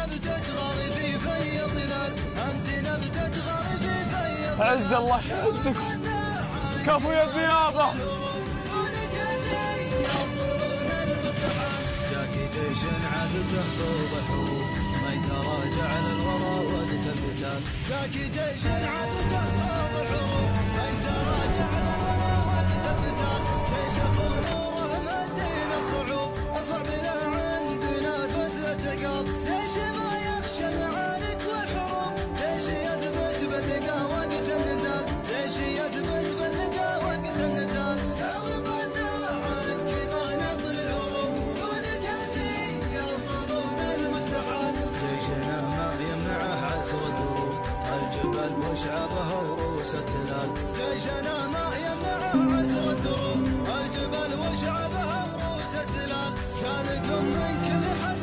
عز الله يعزكم، كفو يا النيابة. جاكي جيش عادته طوب الحروب ما يتراجع للورى وقت القتال. جاكي جيش عادته طوب الحروب ما يتراجع للورى وقت القتال. جيش خموره مدينا صعوب أصعب له عندنا فتلة قلب. جيش ما يخشى المعارك والحروب، جيش يثبت باللقاء وقت النزال. جيش يثبت باللقاء وقت النزال. وطنا عنك ما نطل الهروب دونك أنتي يصلون المستحال. جيشنا ما يمنعه عسر الدروب الجبل وشعبه وروس التلال. جيشنا ما يمنعه عسر الدروب الجبل وشعبه وروس التلال. شانكم من كل حد